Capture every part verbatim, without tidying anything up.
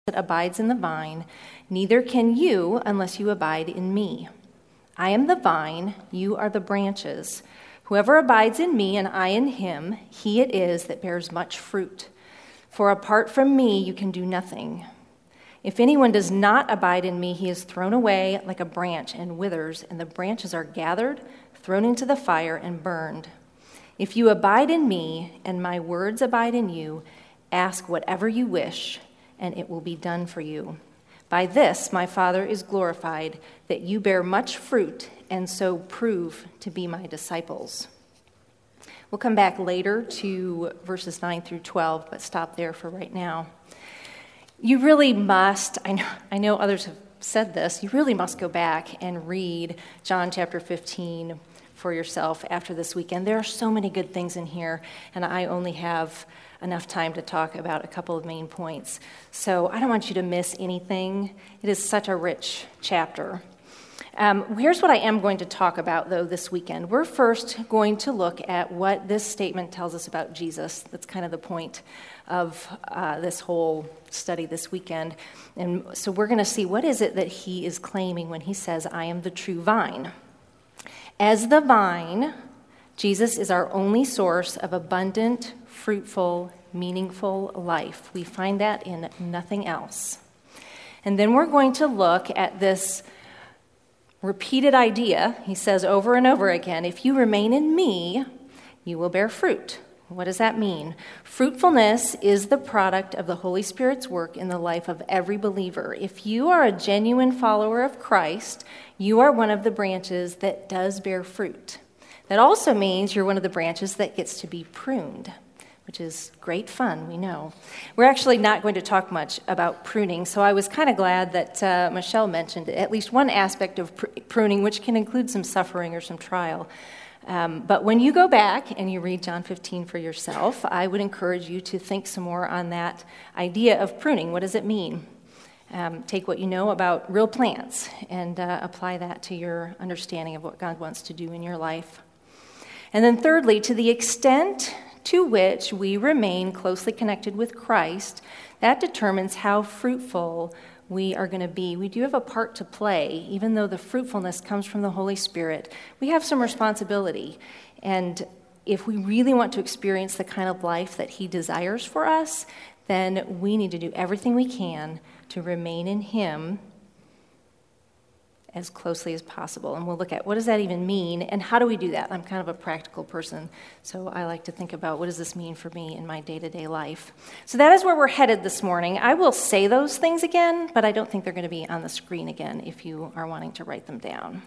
that abides in the vine, neither can you unless you abide in me. I am the vine, you are the branches. Whoever abides in me and I in him, he it is that bears much fruit. For apart from me you can do nothing. If anyone does not abide in me, he is thrown away like a branch and withers, and the branches are gathered, thrown into the fire, and burned. If you abide in me and my words abide in you, ask whatever you wish, and it will be done for you. By this my Father is glorified, that you bear much fruit and so prove to be my disciples. We'll come back later to verses nine through twelve, but stop there for right now. You really must, I know, I know others have said this, you really must go back and read John chapter fifteen for yourself after this weekend. There are so many good things in here, and I only have enough time to talk about a couple of main points. So I don't want you to miss anything. It is such a rich chapter. Um, here's what I am going to talk about, though, this weekend. We're first going to look at what this statement tells us about Jesus. That's kind of the point of uh, this whole study this weekend. And so we're going to see what is it that he is claiming when he says, I am the true vine. As the vine, Jesus is our only source of abundant, fruitful, meaningful life. We find that in nothing else. And then we're going to look at this repeated idea. He says over and over again, if you remain in me, you will bear fruit. What does that mean? Fruitfulness is the product of the Holy Spirit's work in the life of every believer. If you are a genuine follower of Christ, you are one of the branches that does bear fruit. That also means you're one of the branches that gets to be pruned, which is great fun, we know. We're actually not going to talk much about pruning, so I was kind of glad that uh, Michelle mentioned at least one aspect of pr- pruning, which can include some suffering or some trial. Um, but when you go back and you read John fifteen for yourself, I would encourage you to think some more on that idea of pruning. What does it mean? Um, take what you know about real plants and uh, apply that to your understanding of what God wants to do in your life. And then thirdly, to the extent to which we remain closely connected with Christ, that determines how fruitful we are going to be. We do have a part to play, even though the fruitfulness comes from the Holy Spirit. We have some responsibility, and if we really want to experience the kind of life that he desires for us, then we need to do everything we can to remain in him as closely as possible. And we'll look at what does that even mean and how do we do that? I'm kind of a practical person, so I like to think about what does this mean for me in my day-to-day life. So that is where we're headed this morning. I will say those things again, but I don't think they're going to be on the screen again if you are wanting to write them down.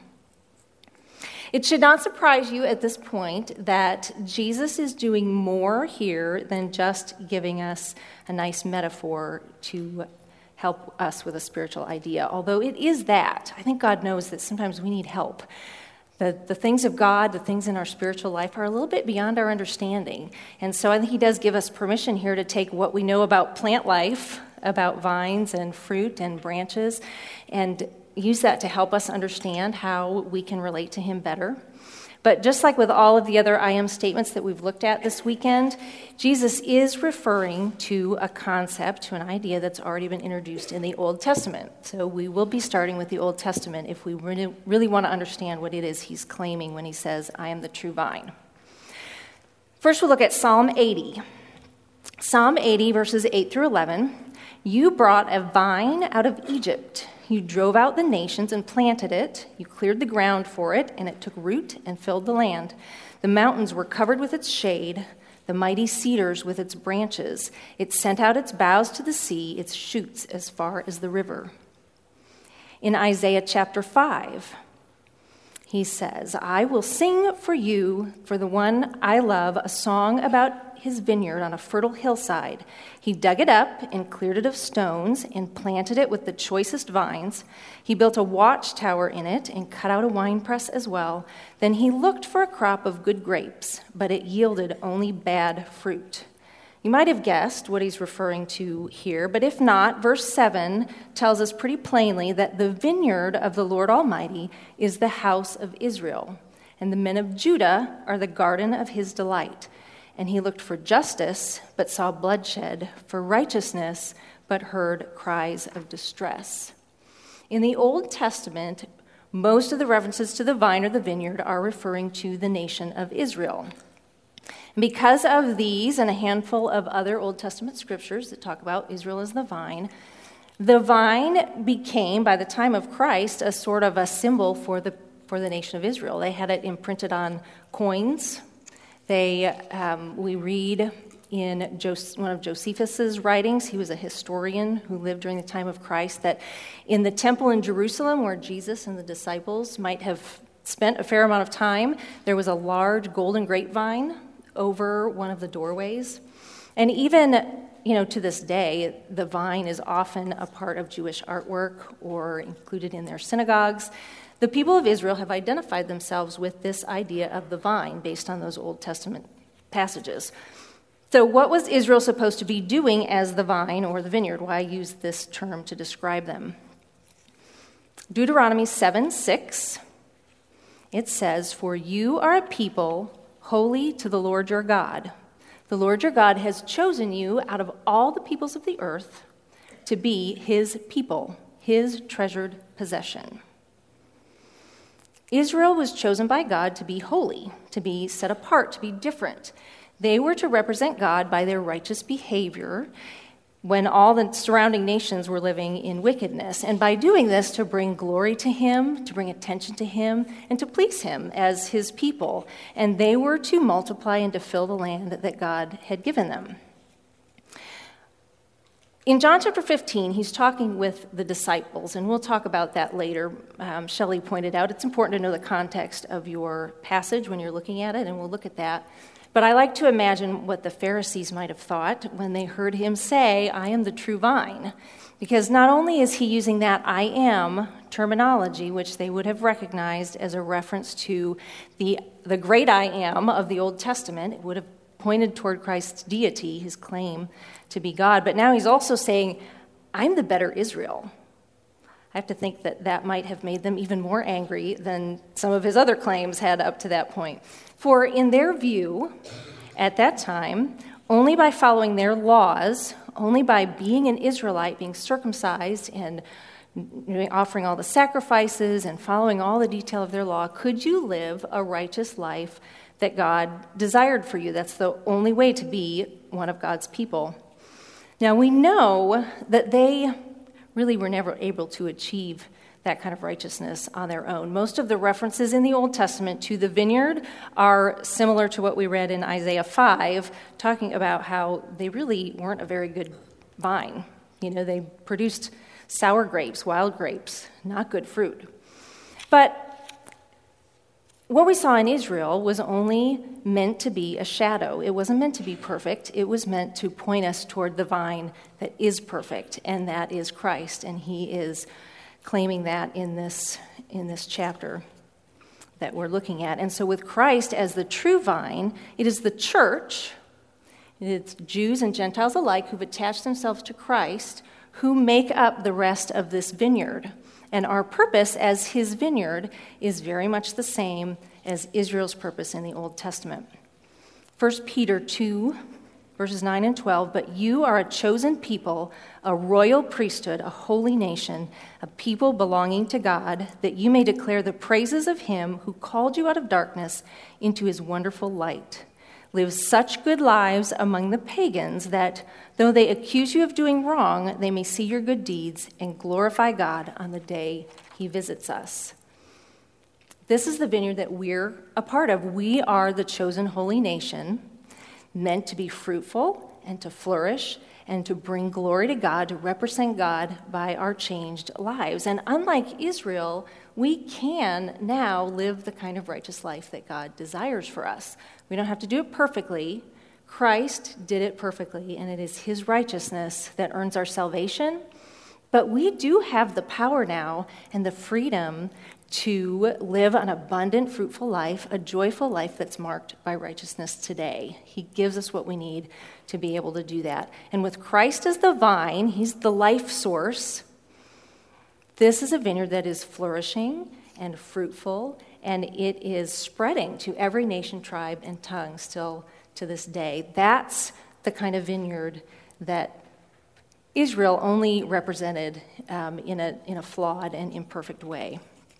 It should not surprise you at this point that Jesus is doing more here than just giving us a nice metaphor to help us with a spiritual idea, although it is that. I think God knows that sometimes we need help. The, the things of God, the things in our spiritual life are a little bit beyond our understanding. And so I think he does give us permission here to take what we know about plant life, about vines and fruit and branches, and use that to help us understand how we can relate to him better. But just like with all of the other I am statements that we've looked at this weekend, Jesus is referring to a concept, to an idea that's already been introduced in the Old Testament. So we will be starting with the Old Testament if we really, really want to understand what it is he's claiming when he says, I am the true vine. First, we'll look at Psalm eighty. Psalm eighty, verses eight through eleven. You brought a vine out of Egypt. You drove out the nations and planted it. You cleared the ground for it, and it took root and filled the land. The mountains were covered with its shade, the mighty cedars with its branches. It sent out its boughs to the sea, its shoots as far as the river. In Isaiah chapter five, he says, I will sing for you, for the one I love, a song about his vineyard on a fertile hillside. He dug it up and cleared it of stones and planted it with the choicest vines. He built a watchtower in it and cut out a winepress as well. Then he looked for a crop of good grapes, but it yielded only bad fruit. You might have guessed what he's referring to here, but if not, verse seven tells us pretty plainly that the vineyard of the Lord Almighty is the house of Israel, and the men of Judah are the garden of his delight. And he looked for justice, but saw bloodshed, for righteousness, but heard cries of distress. In the Old Testament, most of the references to the vine or the vineyard are referring to the nation of Israel. And because of these and a handful of other Old Testament scriptures that talk about Israel as the vine, the vine became, by the time of Christ, a sort of a symbol for the for the nation of Israel. They had it imprinted on coins. They, um, we read in Jos- one of Josephus's writings, he was a historian who lived during the time of Christ, that in the temple in Jerusalem, where Jesus and the disciples might have spent a fair amount of time, there was a large golden grapevine over one of the doorways. And even, you know, to this day, the vine is often a part of Jewish artwork or included in their synagogues. The people of Israel have identified themselves with this idea of the vine based on those Old Testament passages. So what was Israel supposed to be doing as the vine or the vineyard? Why use this term to describe them? Deuteronomy seven six, it says, "For you are a people holy to the Lord your God. The Lord your God has chosen you out of all the peoples of the earth to be his people, his treasured possession." Israel was chosen by God to be holy, to be set apart, to be different. They were to represent God by their righteous behavior when all the surrounding nations were living in wickedness, and by doing this to bring glory to him, to bring attention to him, and to please him as his people. And they were to multiply and to fill the land that God had given them. In John chapter fifteen, he's talking with the disciples, and we'll talk about that later. Um, Shelley pointed out it's important to know the context of your passage when you're looking at it, and we'll look at that. But I like to imagine what the Pharisees might have thought when they heard him say, "I am the true vine," because not only is he using that "I am" terminology, which they would have recognized as a reference to the, the great I am of the Old Testament, it would have pointed toward Christ's deity, his claim to be God. But now he's also saying, "I'm the better Israel." I have to think that that might have made them even more angry than some of his other claims had up to that point. For in their view, at that time, only by following their laws, only by being an Israelite, being circumcised and offering all the sacrifices and following all the detail of their law, could you live a righteous life that God desired for you. That's the only way to be one of God's people. Now, we know that they really were never able to achieve that kind of righteousness on their own. Most of the references in the Old Testament to the vineyard are similar to what we read in Isaiah five, talking about how they really weren't a very good vine. You know, they produced sour grapes, wild grapes, not good fruit. But what we saw in Israel was only meant to be a shadow. It wasn't meant to be perfect. It was meant to point us toward the vine that is perfect, and that is Christ. And he is claiming that in this, in this chapter that we're looking at. And so with Christ as the true vine, it is the church, it's Jews and Gentiles alike who've attached themselves to Christ, who make up the rest of this vineyard. And our purpose as his vineyard is very much the same as Israel's purpose in the Old Testament. First Peter two, verses nine and twelve, "But you are a chosen people, a royal priesthood, a holy nation, a people belonging to God, that you may declare the praises of him who called you out of darkness into his wonderful light. Live such good lives among the pagans that, though they accuse you of doing wrong, they may see your good deeds and glorify God on the day he visits us." This is the vineyard that we're a part of. We are the chosen holy nation, meant to be fruitful and to flourish and to bring glory to God, to represent God by our changed lives. And unlike Israel, we can now live the kind of righteous life that God desires for us. We don't have to do it perfectly. Christ did it perfectly, and it is his righteousness that earns our salvation. But we do have the power now and the freedom to live an abundant, fruitful life, a joyful life that's marked by righteousness today. He gives us what we need to be able to do that. And with Christ as the vine, he's the life source. This is a vineyard that is flourishing and fruitful, and it is spreading to every nation, tribe, and tongue still to this day. That's the kind of vineyard that Israel only represented um, in a in a flawed and imperfect way.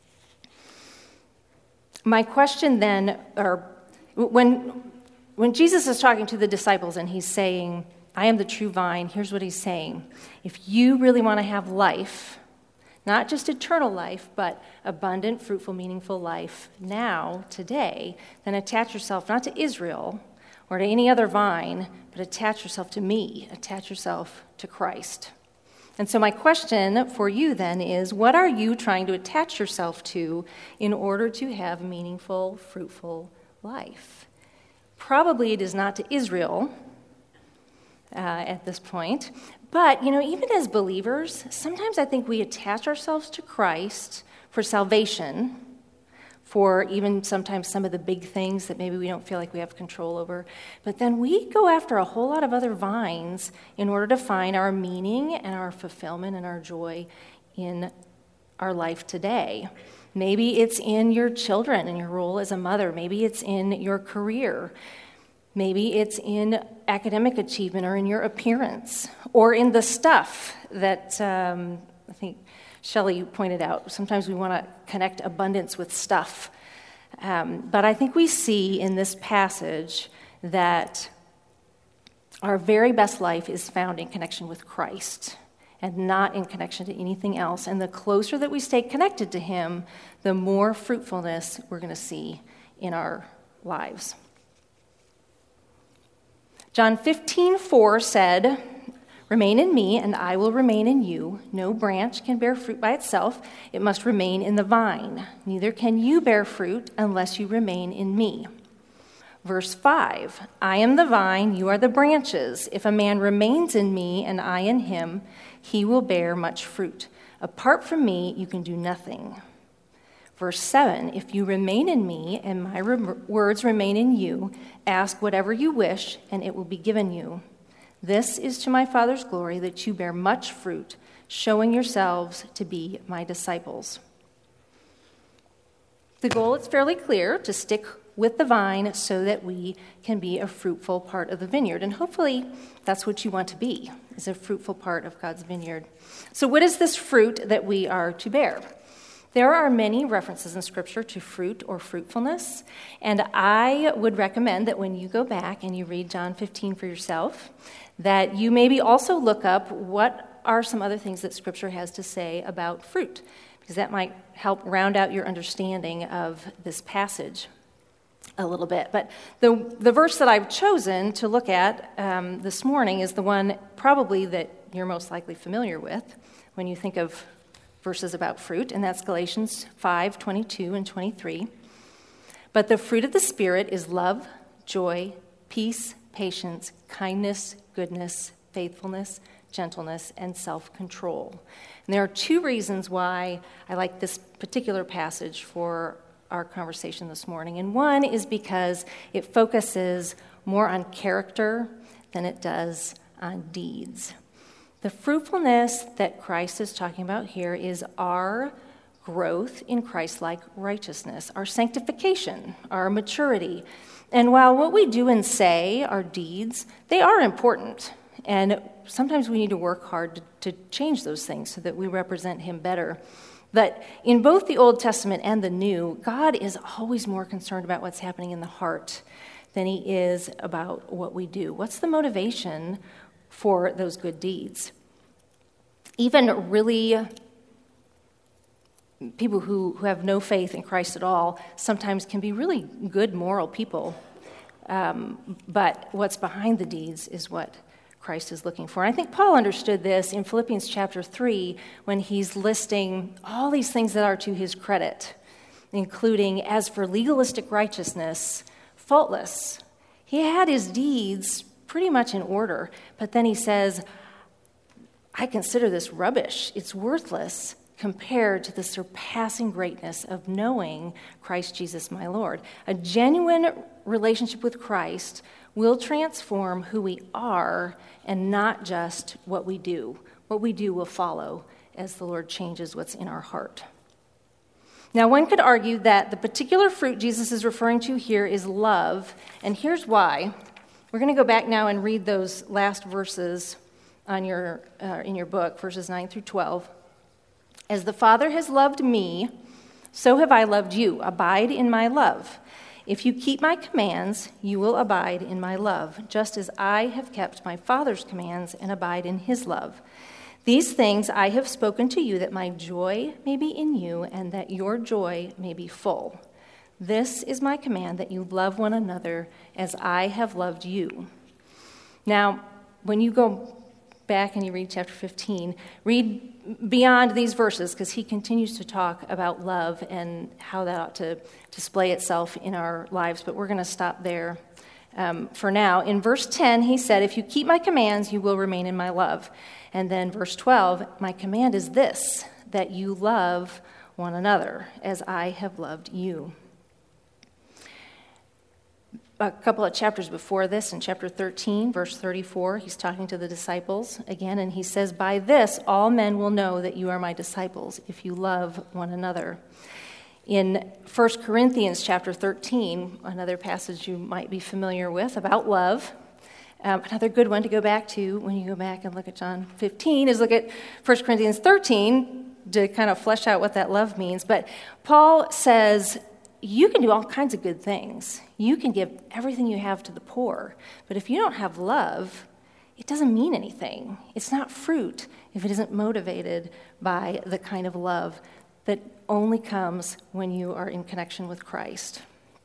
My question then, or when when Jesus is talking to the disciples and he's saying, I am the true vine, here's what he's saying. If you really want to have life, not just eternal life, but abundant, fruitful, meaningful life now, today, then attach yourself not to Israel or to any other vine, but attach yourself to me, attach yourself to Christ. And so my question for you then is, what are you trying to attach yourself to in order to have meaningful, fruitful life? Probably it is not to Israel uh, at this point, but, you know, even as believers, sometimes I think we attach ourselves to Christ for salvation, for even sometimes some of the big things that maybe we don't feel like we have control over. But then we go after a whole lot of other vines in order to find our meaning and our fulfillment and our joy in our life today. Maybe it's in your children and your role as a mother. Maybe it's in your career. Maybe it's in academic achievement or in your appearance or in the stuff that um, I think Shelley pointed out. Sometimes we want to connect abundance with stuff. Um, but I think we see in this passage that our very best life is found in connection with Christ and not in connection to anything else. And the closer that we stay connected to him, the more fruitfulness we're going to see in our lives. John fifteen four said, remain in me, and I will remain in you. No branch can bear fruit by itself. It must remain in the vine. Neither can you bear fruit unless you remain in me. Verse five, I am the vine, you are the branches. If a man remains in me and I in him, he will bear much fruit. Apart from me, you can do nothing. Verse seven, if you remain in me and my re- words remain in you, ask whatever you wish, and it will be given you. This is to my Father's glory, that you bear much fruit, showing yourselves to be my disciples. The goal is fairly clear, to stick with the vine so that we can be a fruitful part of the vineyard. And hopefully that's what you want to be, is a fruitful part of God's vineyard. So what is this fruit that we are to bear? There are many references in Scripture to fruit or fruitfulness, and I would recommend that when you go back and you read John fifteen for yourself, that you maybe also look up what are some other things that Scripture has to say about fruit, because that might help round out your understanding of this passage a little bit. But the the verse that I've chosen to look at um, this morning is the one probably that you're most likely familiar with when you think of verses about fruit, and that's Galatians five twenty-two and twenty-three. But the fruit of the Spirit is love, joy, peace, patience, kindness, goodness, faithfulness, gentleness, and self-control. And there are two reasons why I like this particular passage for our conversation this morning. And one is because it focuses more on character than it does on deeds. The fruitfulness that Christ is talking about here is our growth in Christ-like righteousness, our sanctification, our maturity. And while what we do and say are deeds, they are important. And sometimes we need to work hard to, to change those things so that we represent him better. But in both the Old Testament and the New, God is always more concerned about what's happening in the heart than he is about what we do. What's the motivation for those good deeds? Even really people who, who have no faith in Christ at all sometimes can be really good moral people. Um, but what's behind the deeds is what Christ is looking for. And I think Paul understood this in Philippians chapter three when he's listing all these things that are to his credit, including, as for legalistic righteousness, faultless. He had his deeds pretty much in order, but then he says, I consider this rubbish. It's worthless compared to the surpassing greatness of knowing Christ Jesus my Lord. A genuine relationship with Christ will transform who we are and not just what we do. What we do will follow as the Lord changes what's in our heart. Now, one could argue that the particular fruit Jesus is referring to here is love, and here's why. We're going to go back now and read those last verses on your uh, in your book, verses nine through twelve. As the Father has loved me, so have I loved you. Abide in my love. If you keep my commands, you will abide in my love, just as I have kept my Father's commands and abide in his love. These things I have spoken to you, that my joy may be in you and that your joy may be full. This is my command, that you love one another as I have loved you. Now, when you go back and you read chapter fifteen, read beyond these verses, because he continues to talk about love and how that ought to display itself in our lives, but we're going to stop there um, for now. In verse ten, he said, if you keep my commands, you will remain in my love. And then verse twelve, my command is this, that you love one another as I have loved you. A couple of chapters before this, in chapter thirteen, verse thirty-four, he's talking to the disciples again, and he says, by this all men will know that you are my disciples, if you love one another. In First Corinthians chapter thirteen, another passage you might be familiar with about love, um, another good one to go back to when you go back and look at John fifteen is look at First Corinthians thirteen to kind of flesh out what that love means. But Paul says, you can do all kinds of good things. You can give everything you have to the poor. But if you don't have love, it doesn't mean anything. It's not fruit if it isn't motivated by the kind of love that only comes when you are in connection with Christ.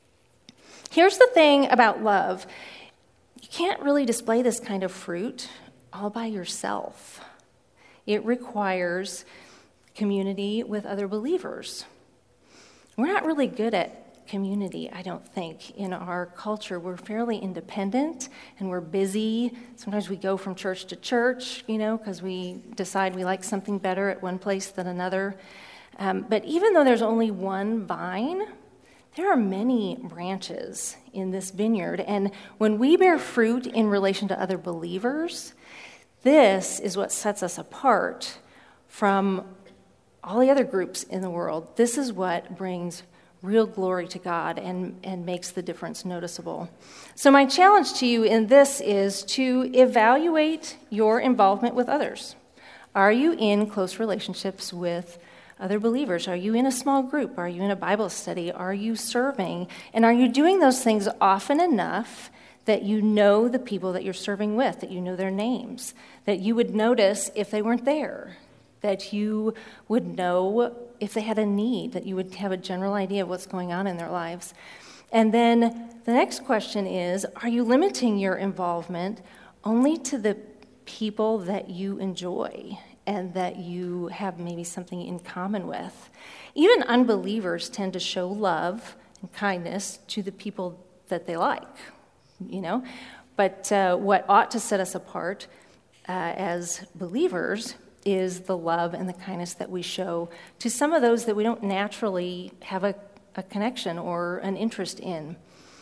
Here's the thing about love. You can't really display this kind of fruit all by yourself. It requires community with other believers. We're not really good at community, I don't think, in our culture. We're fairly independent, and we're busy. Sometimes we go from church to church, you know, because we decide we like something better at one place than another. Um, but even though there's only one vine, there are many branches in this vineyard. And when we bear fruit in relation to other believers, this is what sets us apart from all the other groups in the world. This is what brings real glory to God and, and makes the difference noticeable. So my challenge to you in this is to evaluate your involvement with others. Are you in close relationships with other believers? Are you in a small group? Are you in a Bible study? Are you serving? And are you doing those things often enough that you know the people that you're serving with, that you know their names, that you would notice if they weren't there, that you would know if they had a need, that you would have a general idea of what's going on in their lives? And then the next question is, are you limiting your involvement only to the people that you enjoy and that you have maybe something in common with? Even unbelievers tend to show love and kindness to the people that they like, you know? But uh, what ought to set us apart uh, as believers is the love and the kindness that we show to some of those that we don't naturally have a, a connection or an interest in.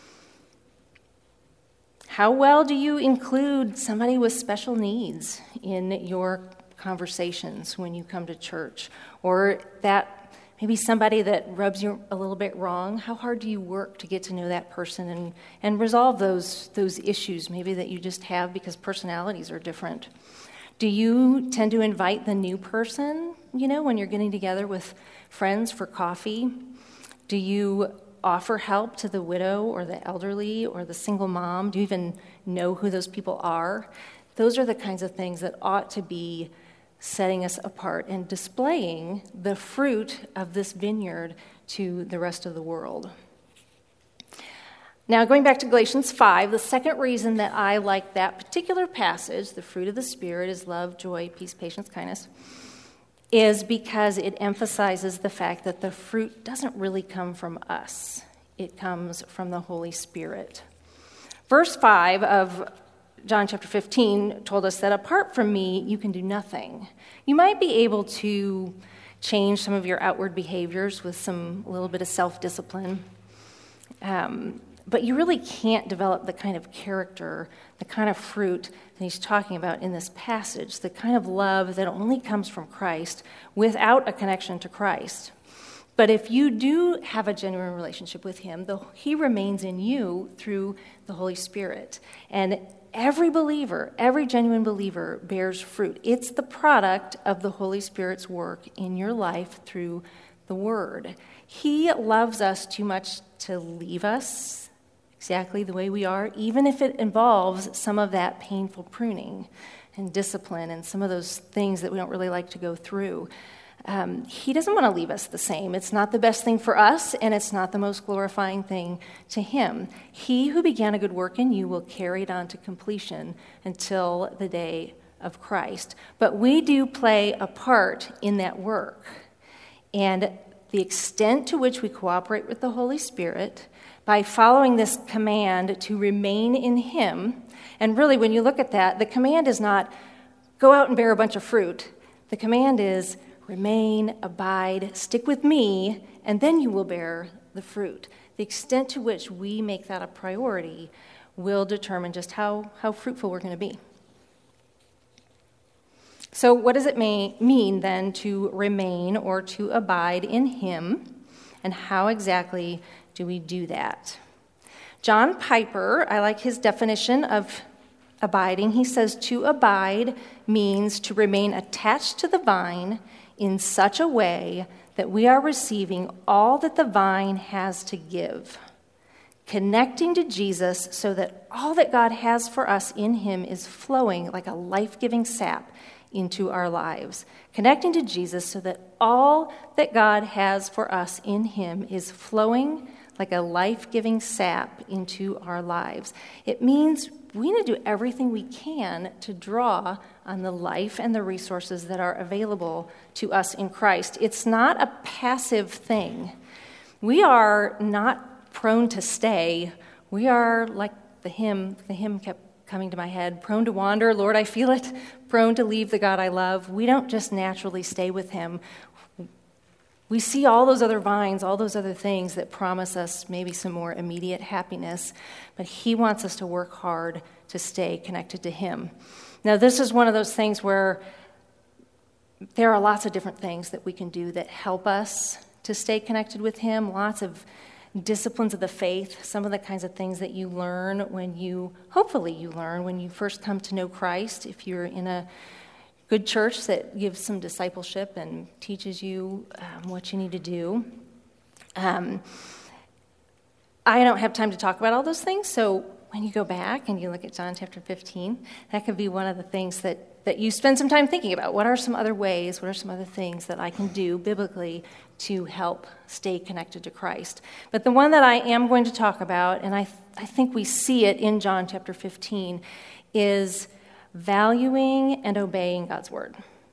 How well do you include somebody with special needs in your conversations when you come to church? Or that maybe somebody that rubs you a little bit wrong? How hard do you work to get to know that person and, and resolve those, those issues maybe that you just have because personalities are different? Do you tend to invite the new person, you know, when you're getting together with friends for coffee? Do you offer help to the widow or the elderly or the single mom? Do you even know who those people are? Those are the kinds of things that ought to be setting us apart and displaying the fruit of this vineyard to the rest of the world. Now, going back to Galatians five, the second reason that I like that particular passage, the fruit of the Spirit is love, joy, peace, patience, kindness, is because it emphasizes the fact that the fruit doesn't really come from us. It comes from the Holy Spirit. Verse five of John chapter fifteen told us that apart from me, you can do nothing. You might be able to change some of your outward behaviors with some a little bit of self-discipline, um, but you really can't develop the kind of character, the kind of fruit that he's talking about in this passage, the kind of love that only comes from Christ without a connection to Christ. But if you do have a genuine relationship with him, the, he remains in you through the Holy Spirit. And every believer, every genuine believer bears fruit. It's the product of the Holy Spirit's work in your life through the Word. He loves us too much to leave us exactly the way we are, even if it involves some of that painful pruning and discipline and some of those things that we don't really like to go through. Um, he doesn't want to leave us the same. It's not the best thing for us, and it's not the most glorifying thing to him. He who began a good work in you will carry it on to completion until the day of Christ. But we do play a part in that work. And the extent to which we cooperate with the Holy Spirit by following this command to remain in him, and really when you look at that, the command is not go out and bear a bunch of fruit. The command is remain, abide, stick with me, and then you will bear the fruit. The extent to which we make that a priority will determine just how, how fruitful we're going to be. So what does it may, mean then to remain or to abide in him, and how exactly do we do that? John Piper, I like his definition of abiding. He says to abide means to remain attached to the vine in such a way that we are receiving all that the vine has to give, connecting to Jesus so that all that God has for us in him is flowing like a life-giving sap into our lives, connecting to Jesus so that all that God has for us in him is flowing like a life-giving sap into our lives. It means we need to do everything we can to draw on the life and the resources that are available to us in Christ. It's not a passive thing. We are not prone to stay. We are like the hymn, the hymn kept coming to my head, prone to wander, Lord, I feel it, prone to leave the God I love. We don't just naturally stay with him. We see all those other vines, all those other things that promise us maybe some more immediate happiness, but he wants us to work hard to stay connected to him. Now, this is one of those things where there are lots of different things that we can do that help us to stay connected with him, lots of disciplines of the faith, some of the kinds of things that you learn when you, hopefully you learn when you first come to know Christ, if you're in a good church that gives some discipleship and teaches you um, what you need to do. Um, I don't have time to talk about all those things, so when you go back and you look at John chapter fifteen, that could be one of the things that, that you spend some time thinking about. What are some other ways, what are some other things that I can do biblically to help stay connected to Christ? But the one that I am going to talk about, and I, th- I think we see it in John chapter fifteen, is valuing and obeying God's word.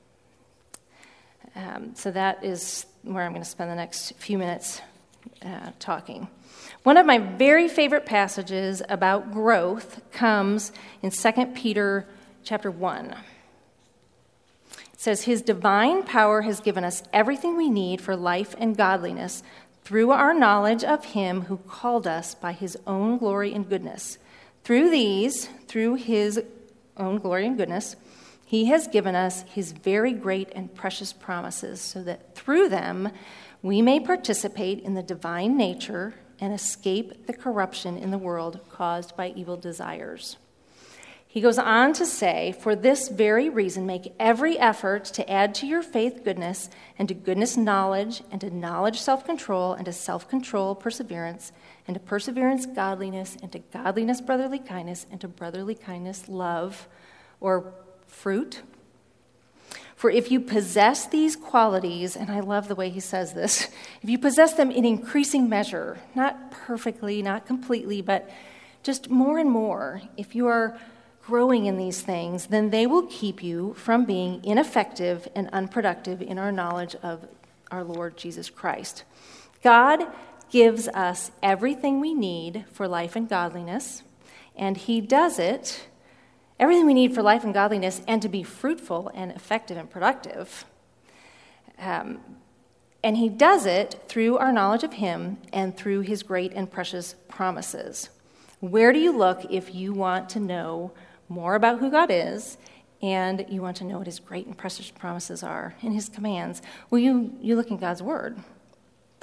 Um, so that is where I'm going to spend the next few minutes uh, talking. One of my very favorite passages about growth comes in Second Peter chapter one. It says, his divine power has given us everything we need for life and godliness through our knowledge of him who called us by his own glory and goodness. Through these, through his own glory and goodness, he has given us his very great and precious promises so that through them we may participate in the divine nature and escape the corruption in the world caused by evil desires. He goes on to say, for this very reason, make every effort to add to your faith goodness, and to goodness knowledge, and to knowledge self-control, and to self-control perseverance, and to perseverance godliness, and to godliness brotherly kindness, and to brotherly kindness love, or fruit. For if you possess these qualities, and I love the way he says this, if you possess them in increasing measure, not perfectly, not completely, but just more and more, if you are growing in these things, then they will keep you from being ineffective and unproductive in our knowledge of our Lord Jesus Christ. God gives us everything we need for life and godliness, and he does it everything we need for life and godliness and to be fruitful and effective and productive. Um, and he does it through our knowledge of him and through his great and precious promises. Where do you look if you want to know more about who God is and you want to know what his great and precious promises are and his commands? Well, you, you look in God's word.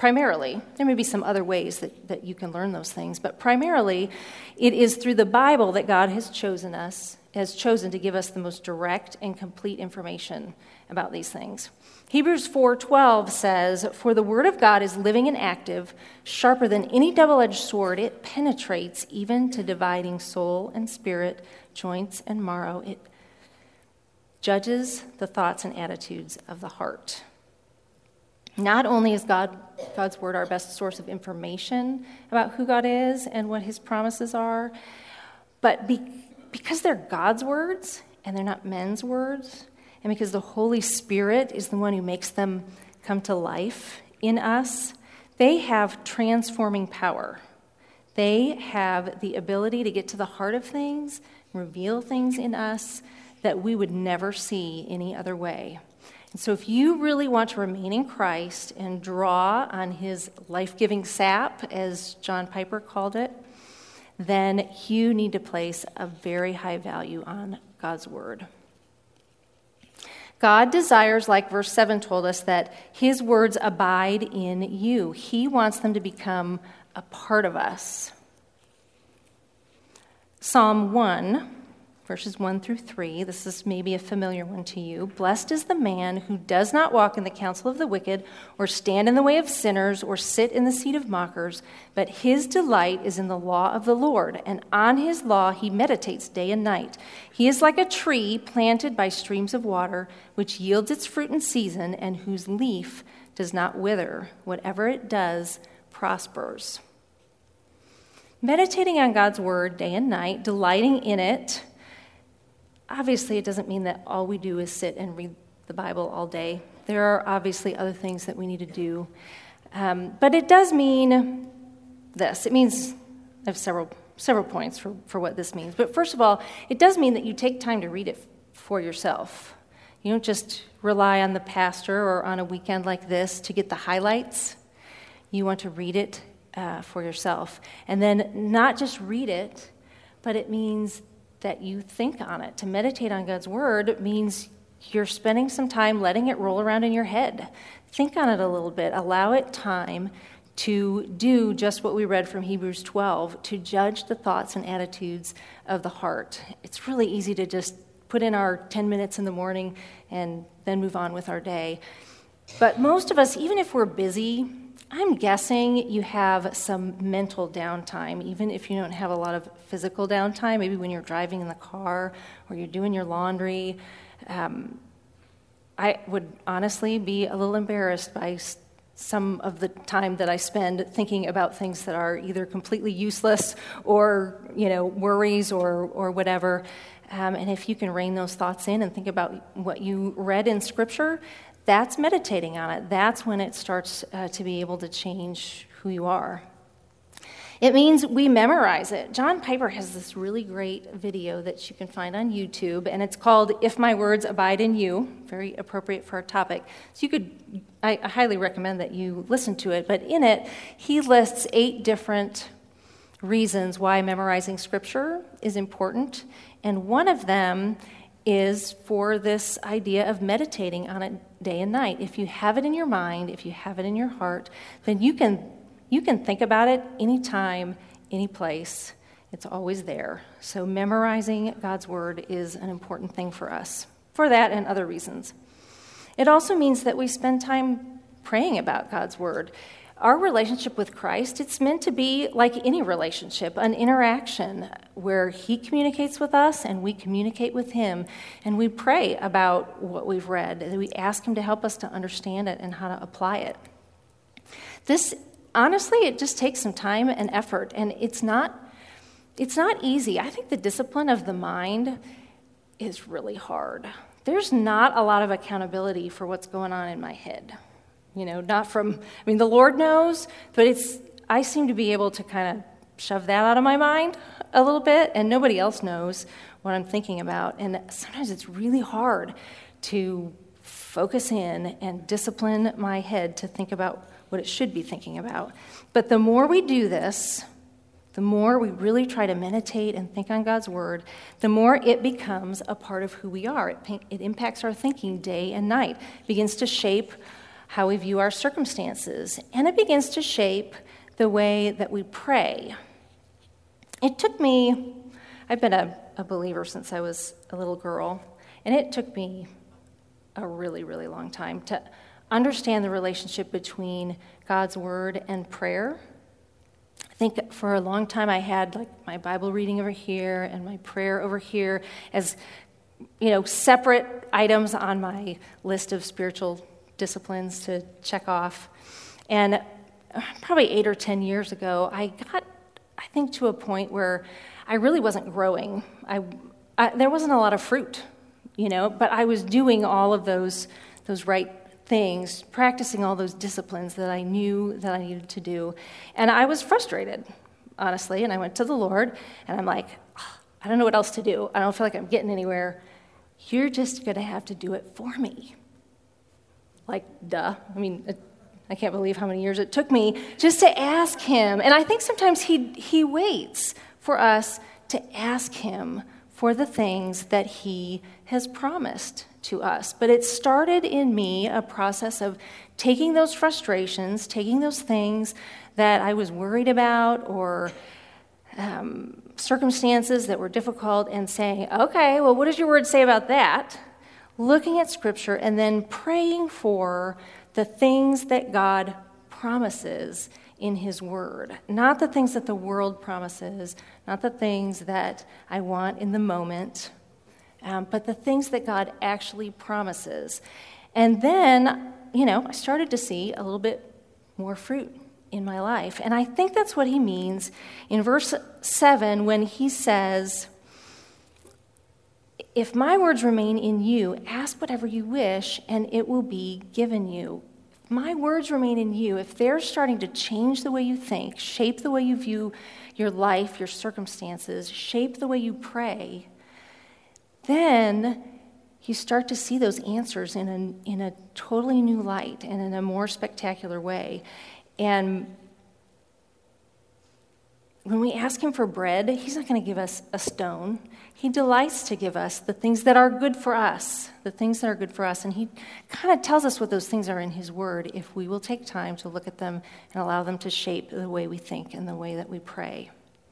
Primarily, there may be some other ways that, that you can learn those things, but primarily it is through the Bible that God has chosen us, has chosen to give us the most direct and complete information about these things. Hebrews four twelve says, "For the word of God is living and active, sharper than any double-edged sword. It penetrates even to dividing soul and spirit, joints and marrow. It judges the thoughts and attitudes of the heart." Not only is God, God's word our best source of information about who God is and what his promises are, but be, because they're God's words and they're not men's words, and because the Holy Spirit is the one who makes them come to life in us, they have transforming power. They have the ability to get to the heart of things, reveal things in us that we would never see any other way. And so if you really want to remain in Christ and draw on his life-giving sap, as John Piper called it, then you need to place a very high value on God's word. God desires, like verse seven told us, that his words abide in you. He wants them to become a part of us. Psalm one, verses one through three, this is maybe a familiar one to you. "Blessed is the man who does not walk in the counsel of the wicked, or stand in the way of sinners, or sit in the seat of mockers, but his delight is in the law of the Lord, and on his law he meditates day and night. He is like a tree planted by streams of water, which yields its fruit in season, and whose leaf does not wither. Whatever it does prospers." Meditating on God's word day and night, delighting in it. Obviously, it doesn't mean that all we do is sit and read the Bible all day. There are obviously other things that we need to do. Um, but it does mean this. It means, I have several several points for, for what this means. But first of all, it does mean that you take time to read it for yourself. You don't just rely on the pastor or on a weekend like this to get the highlights. You want to read it uh, for yourself. And then not just read it, but it means that you think on it. To meditate on God's word means you're spending some time letting it roll around in your head. Think on it a little bit. Allow it time to do just what we read from Hebrews twelve, to judge the thoughts and attitudes of the heart. It's really easy to just put in our ten minutes in the morning and then move on with our day. But most of us, even if we're busy, I'm guessing you have some mental downtime, even if you don't have a lot of physical downtime, maybe when you're driving in the car or you're doing your laundry. Um, I would honestly be a little embarrassed by some of the time that I spend thinking about things that are either completely useless or, you know, worries or, or whatever. Um, and if you can rein those thoughts in and think about what you read in Scripture, that's meditating on it. That's when it starts uh, to be able to change who you are. It means we memorize it. John Piper has this really great video that you can find on YouTube, and it's called "If My Words Abide in You," very appropriate for our topic. So you could, I, I highly recommend that you listen to it. But in it, he lists eight different reasons why memorizing Scripture is important, and one of them is for this idea of meditating on it day and night. If you have it in your mind, if you have it in your heart, then you can you can think about it anytime, any place. It's always there. So memorizing God's word is an important thing for us, for that and other reasons. It also means that we spend time praying about God's word. Our relationship with Christ, it's meant to be like any relationship, an interaction where he communicates with us and we communicate with him, and we pray about what we've read, and we ask him to help us to understand it and how to apply it. This, honestly, it just takes some time and effort, and it's not, it's not easy. I think the discipline of the mind is really hard. There's not a lot of accountability for what's going on in my head. You know, not from, I mean, the Lord knows, but it's, I seem to be able to kind of shove that out of my mind a little bit, and nobody else knows what I'm thinking about. And sometimes it's really hard to focus in and discipline my head to think about what it should be thinking about. But the more we do this, the more we really try to meditate and think on God's word, the more it becomes a part of who we are. It, it impacts our thinking day and night. It begins to shape how we view our circumstances, and it begins to shape the way that we pray. It took me, I've been a, a believer since I was a little girl, and it took me a really, really long time to understand the relationship between God's word and prayer. I think for a long time I had like my Bible reading over here and my prayer over here as, you know, separate items on my list of spiritual disciplines to check off. And probably eight or ten years ago, I got, I think, to a point where I really wasn't growing. I, I there wasn't a lot of fruit, you know, but I was doing all of those those right things, practicing all those disciplines that I knew that I needed to do. And I was frustrated, honestly, and I went to the Lord, and I'm like, oh, I don't know what else to do. I don't feel like I'm getting anywhere. You're just going to have to do it for me. Like, duh. I mean, it, I can't believe how many years it took me just to ask him. And I think sometimes he he waits for us to ask him for the things that he has promised to us. But it started in me a process of taking those frustrations, taking those things that I was worried about or um, circumstances that were difficult and saying, okay, well, what does your word say about that? Looking at Scripture and then praying for the things that God promises in his word. Not the things that the world promises, not the things that I want in the moment, um, but the things that God actually promises. And then, you know, I started to see a little bit more fruit in my life. And I think that's what he means in verse seven when he says, if my words remain in you, ask whatever you wish, and it will be given you. If my words remain in you, if they're starting to change the way you think, shape the way you view your life, your circumstances, shape the way you pray, then you start to see those answers in a, in a totally new light and in a more spectacular way. And when we ask him for bread, he's not going to give us a stone. He delights to give us the things that are good for us, the things that are good for us. And he kind of tells us what those things are in his word if we will take time to look at them and allow them to shape the way we think and the way that we pray.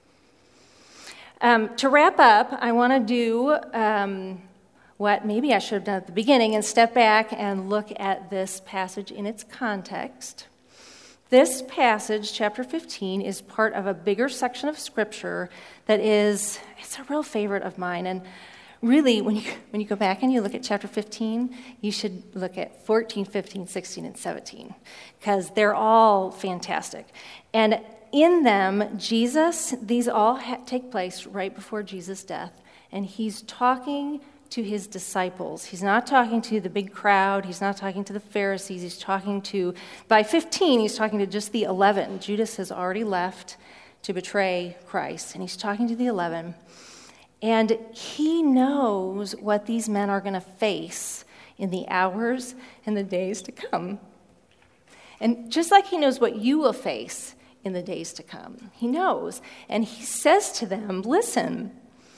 Um, to wrap up, I want to do um, what maybe I should have done at the beginning and step back and look at this passage in its context. This passage, chapter fifteen, is part of a bigger section of Scripture that is, it's a real favorite of mine. And really, when you when you go back and you look at chapter fifteen, you should look at fourteen, fifteen, sixteen, and seventeen, because they're all fantastic. And in them, Jesus, these all ha- take place right before Jesus' death, and he's talking to his disciples. He's not talking to the big crowd. He's not talking to the Pharisees. He's talking to, by fifteen, he's talking to just the eleven. Judas has already left to betray Christ, and he's talking to the eleven. And he knows what these men are going to face in the hours and the days to come. And just like he knows what you will face in the days to come, he knows. And he says to them, listen,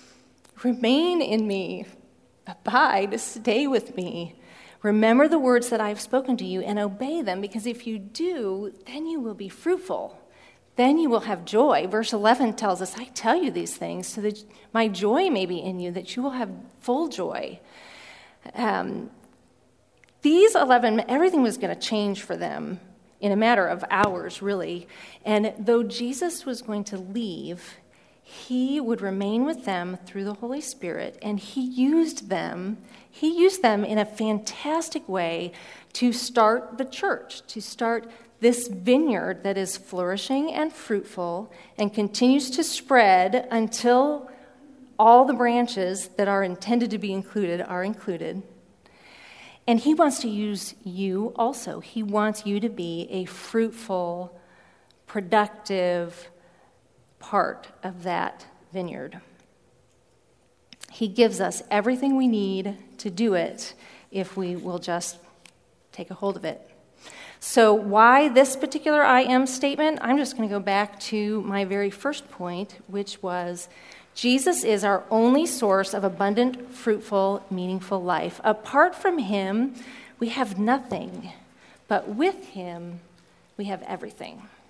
remain in me. Abide, stay with me. Remember the words that I have spoken to you and obey them, because if you do, then you will be fruitful. Then you will have joy. Verse eleven tells us, I tell you these things so that my joy may be in you, that you will have full joy. Um, these eleven, everything was going to change for them in a matter of hours, really. And though Jesus was going to leave, he would remain with them through the Holy Spirit, and he used them, he used them in a fantastic way to start the church, to start this vineyard that is flourishing and fruitful and continues to spread until all the branches that are intended to be included are included. And he wants to use you also. He wants you to be a fruitful, productive part of that vineyard. He gives us everything we need to do it if we will just take a hold of it. So why this particular I am statement? I'm just going to go back to my very first point, which was Jesus is our only source of abundant, fruitful, meaningful life. Apart from him, we have nothing but with him we have everything.